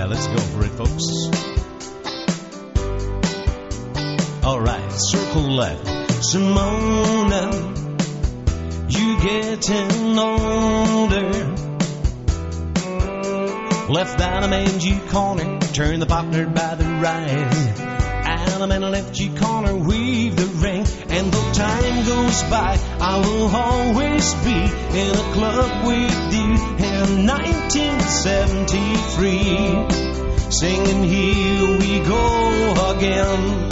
Yeah, let's go for it, folks. Alright, circle left. Simona, you getting older. Left Adam and you corner, turn the partner by the right. Adam and left you corner, weave the ring. And though time goes by, I will always be in a club with you in 1973. Singing Here We Go Again.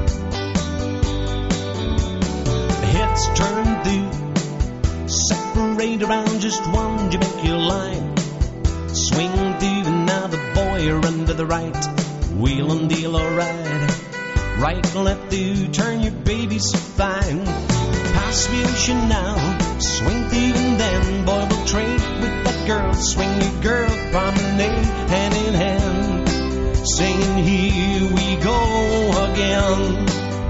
Heads turn through, separate around just one Jamaica line. Swing through, now the boy run to the right. Wheel and deal alright. Right and left through, turn your baby so fine. Pass the ocean now, swing through and then boy will trade with that girl. Swing your girl, promenade hand in hand. Singing Here We Go Again.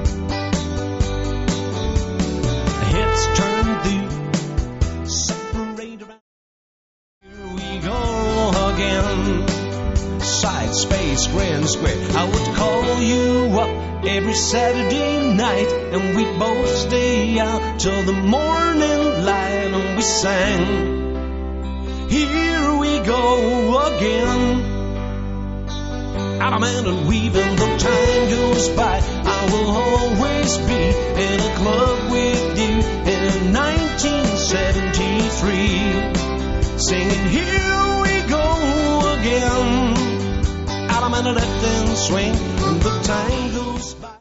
Heads turn through, separate around. Here we go again. Side, space, grand square. I would call you up every Saturday night, and we'd both stay out till the morning light, and we sang Here We Go Again. Adam and weaving, though time goes by, I will always be in a club with you in 1973. Singing Here We Go Again. Adam and left and swing, and the time goes by.